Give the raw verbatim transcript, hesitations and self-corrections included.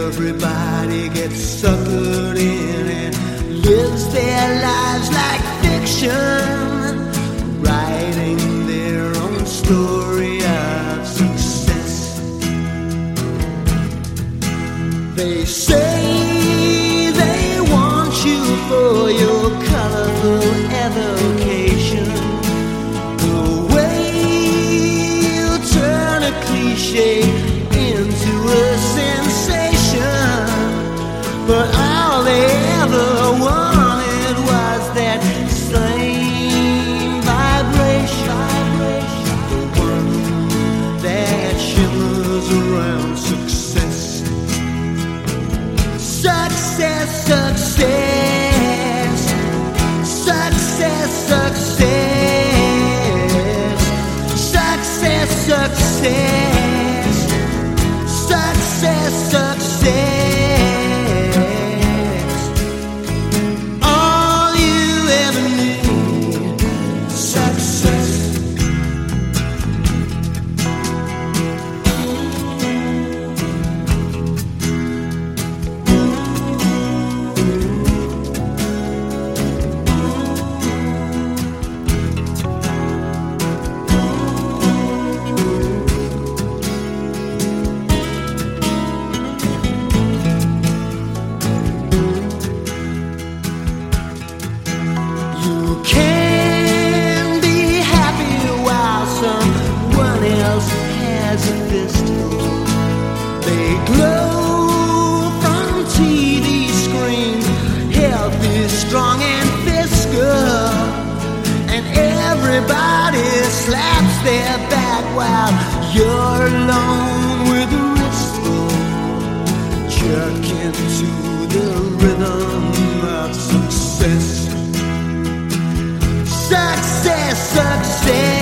Everybody gets suckered in and lives their lives like fiction, writing their own story of success. They say they want you for your colorful evocation, the way you turn a cliche into a sensation. But all they ever wanted was that same vibration, the one that shimmers around success. Success, success, success, success, success, success, success, success. They glow from T V screens, healthy, strong and fiscal, and everybody slaps their back while you're alone with a wristful, jerking to the rhythm of success. Success, success.